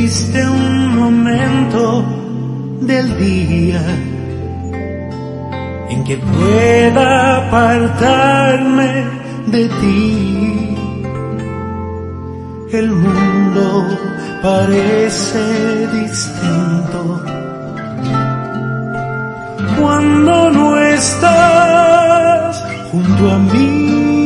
existe un momento del día en que pueda apartarme de ti. El mundo parece distinto cuando no estás junto a mí.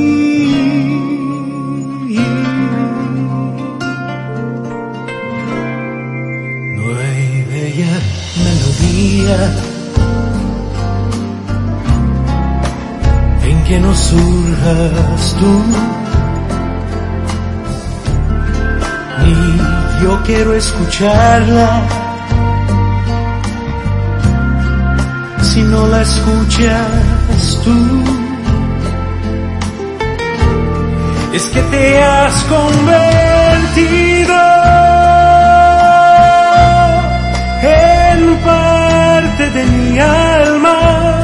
No hay bella melodía en que no surjas tú, ni yo quiero escucharla si no la escuchas tú. Es que te has convertido en parte de mi alma.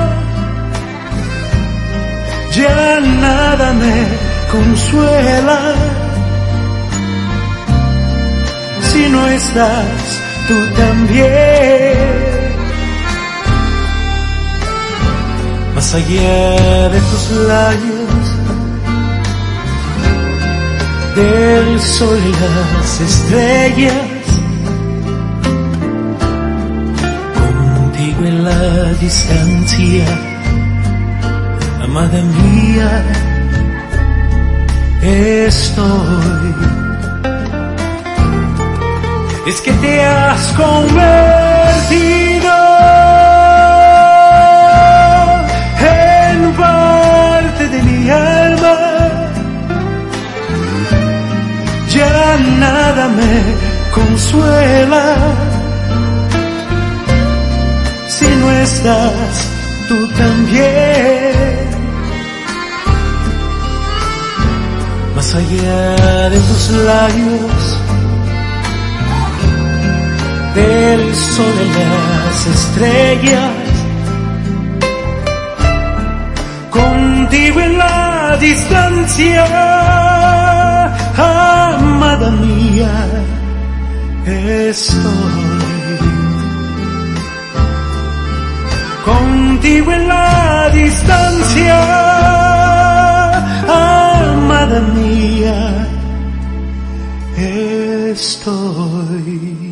Ya nada me consuela si no estás tú también. Más allá de tus labios, del sol y las estrellas, contigo en la distancia, amada mía, estoy. Es que te has convertido en parte de mi alma. Ya nada me consuela si no estás tú también. Más allá de tus labios, del sol y las estrellas, contigo en la distancia, amada mía, estoy. Contigo en la distancia, amada mía, estoy.